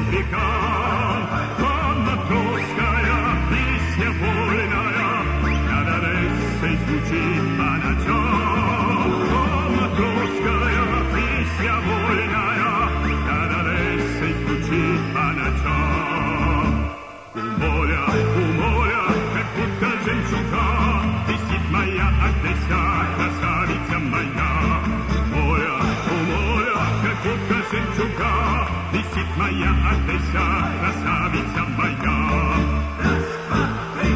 векам. Вам матросская песня вольная над Одессой звучит по ночам. Вам матросская песня вольная над Одессой звучит по ночам. У моря, как будто жемчуга, висит моя Одесса, красавица моя. У моря, как будто жемчуга, висит моя Одесса, красавица моя. Раз, два, три.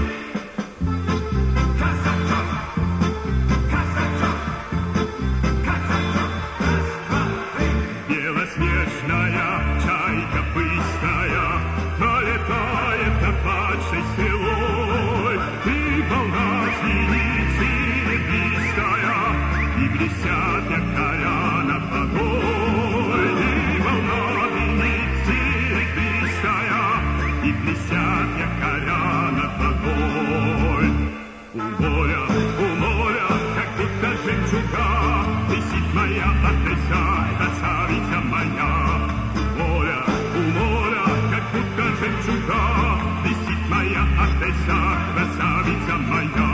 Казачок, казачок, казачок. Раз, два, три. Белоснежная чайка быстрая пролетает над падшей стрелой, и волна звенит серебристая, и блестят якоря над водой, и волна звенит серебристая, и блестят якоря над водой. У моря, как будто жемчуга, висит моя Одесса, красавица моя. У моря, как будто жемчуга, висит моя Одесса, красавица моя.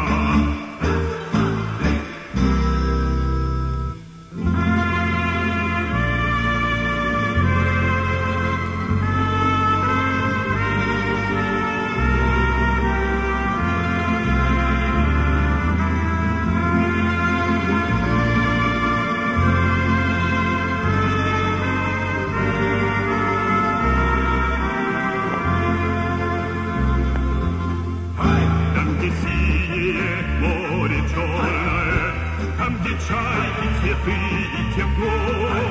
Море черное, там, где чайки, цветы и тепло,